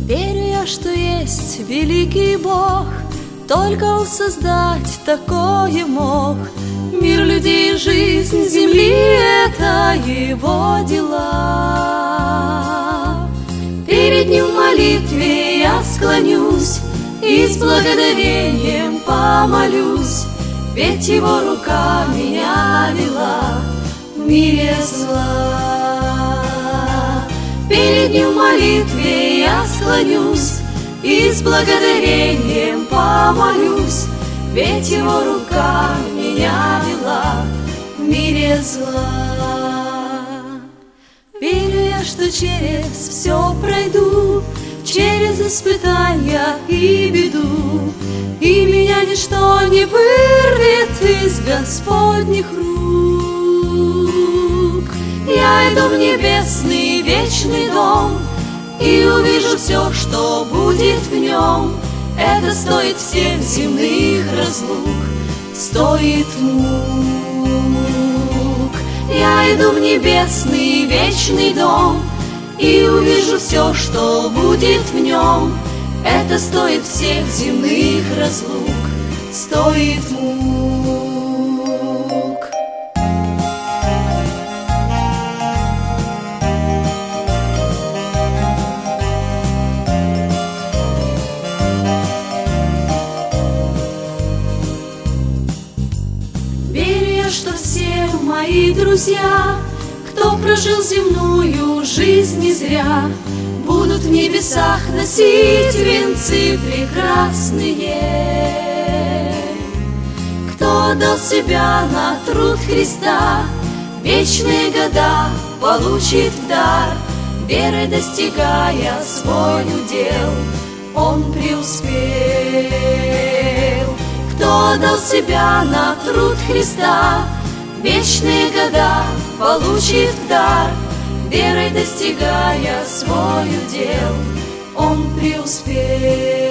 Верю я, что есть великий Бог, только Он создать такое мог. Мир, людей, жизнь земли — это Его дела. Перед Ним в молитве я склонюсь и с благодарением помолюсь, ведь Его рука меня вела в мире зла. Перед Ним в молитве я склонюсь и с благодарением помолюсь, ведь Его рука меня вела в мире зла. Верю я, что через все пройду, через испытания и беду, и меня ничто не вырвет из Господних рук. Я иду в небесный вечный дом и увижу все, что будет в нем. Это стоит всех земных разлук, стоит мук. Я иду в небесный вечный дом и увижу все, что будет в нем. Это стоит всех земных разлук, стоит мук. Верю я, что все мои друзья, кто прожил земную жизнь не зря, будут в небесах носить венцы прекрасные. Кто дал себя на труд Христа, вечные года получит в дар, верой достигая свой удел, он преуспел. Кто дал себя на труд Христа, вечные года получит в дар, верой достигая свой удел, он преуспел.